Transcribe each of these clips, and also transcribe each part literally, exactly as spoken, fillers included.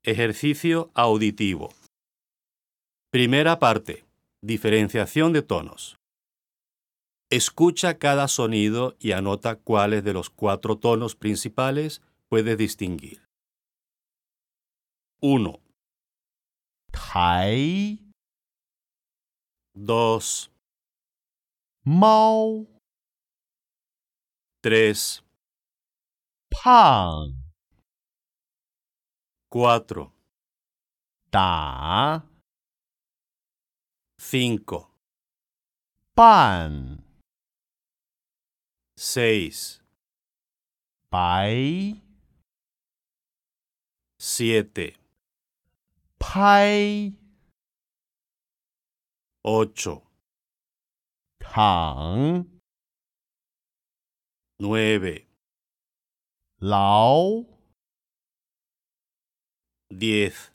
Ejercicio auditivo. Primera parte. Diferenciación de tonos. Escucha cada sonido y anota cuáles de los cuatro tonos principales puedes distinguir. uno, 台 dos, 猫 tres, 胖 cuatro, 打 cinco, 半 seis, 白 siete, 拍 ocho, 躺 nueve, 劳 diez.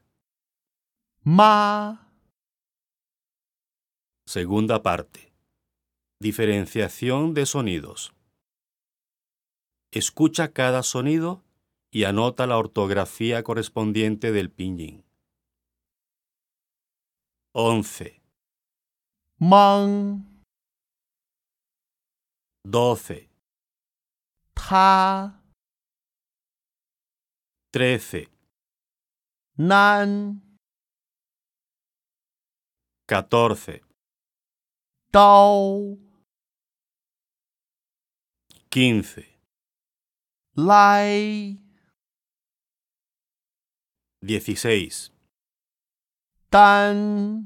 妈 Segunda parte. Diferenciación de sonidos. Escucha cada sonido y anota la ortografía correspondiente del pinyin. once, 忙 doce, 他 trece, 难 catorce, 刀 quince, 来 dieciséis, 单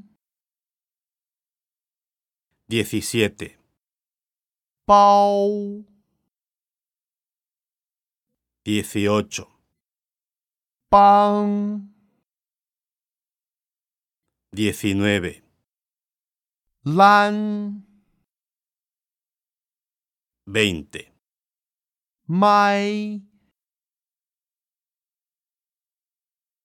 diecisiete, 包 dieciocho, 帮 diecinueve, 蓝 veinte. 麦